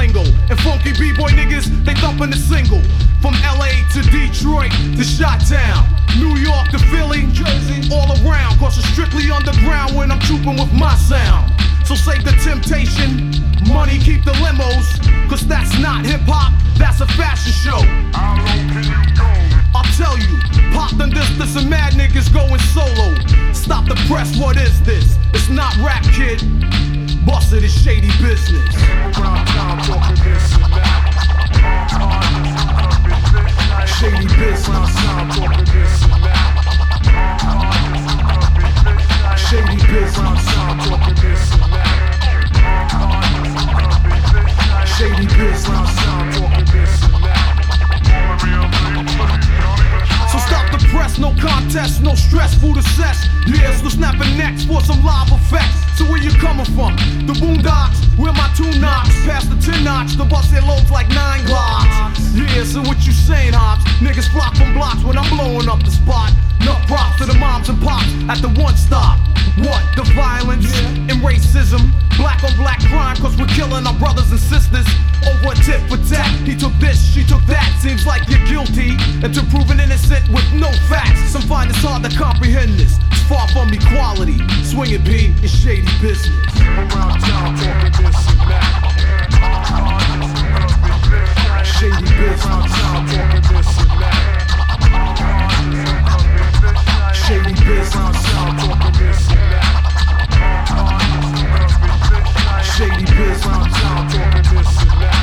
lingo. And funky b-boy niggas, they thumping the single. From LA to Detroit to Chi-Town, New York to Philly, Jersey, all around. Cause it's strictly underground when I'm trooping with my sound. So save the temptation, money keep the limos. Cause that's not hip-hop, that's a fashion show. How low can you go? I'll tell you, Pop done this and mad niggas going solo. Stop the press, what is this? It's not rap, kid. Bust it, it's shady business. Around town talking this and that. Shady business. Around town talking this and that. Shady business. Around town talking this and that. Shady business. Around town talking this and that. So stop the press, no contest, no stress, food assess. Yeah, so snapping necks for some live effects. So where you coming from? The boondocks, where my two knocks, past the 10 notch, the bust their loads like 9 glocks. Yeah, so what you saying, Hobbs? Niggas flock from blocks when I'm blowing up the spot. No props to the moms and pops at the one stop. What? The violence and racism, black on black crime, cause we're killing our brothers and sisters over a tit for tat. He took this, she took that, seems like you're guilty, and to prove an innocent with no facts. Some find it's hard to comprehend this. It's far from equality. Swing it, B, it's shady business. Around town talking this and that. Shady business. Around town talking this and that. Shady business. Around town talking this and that. Shady business. Around town talking this and that.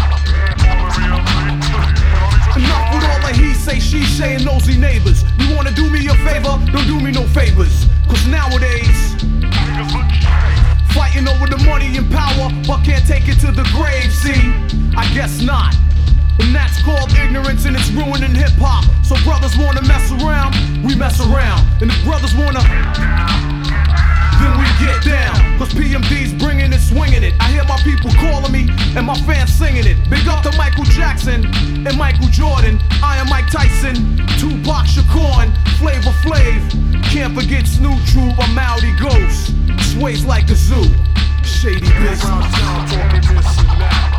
Enough with all the he say, she say, and nosy neighbors. You wanna do me a favor? Don't do me no favors. Cause nowadays, fighting over the money and power, but can't take it to the grave, see? I guess not. And that's called ignorance and it's ruining hip-hop. So brothers wanna mess around, we mess around. And if brothers wanna, then we get down. Cause PMD's bringing it, swinging it. I hear my people calling me and my fans singing it. Big up to Michael Jackson and Michael Jordan. I am Mike Tyson, Tupac Shakur, and Flavor Flav. Can't forget Snoop Troop, I'm Mounty Ghost. Sways like a zoo. Shady business. Around town talking this and that.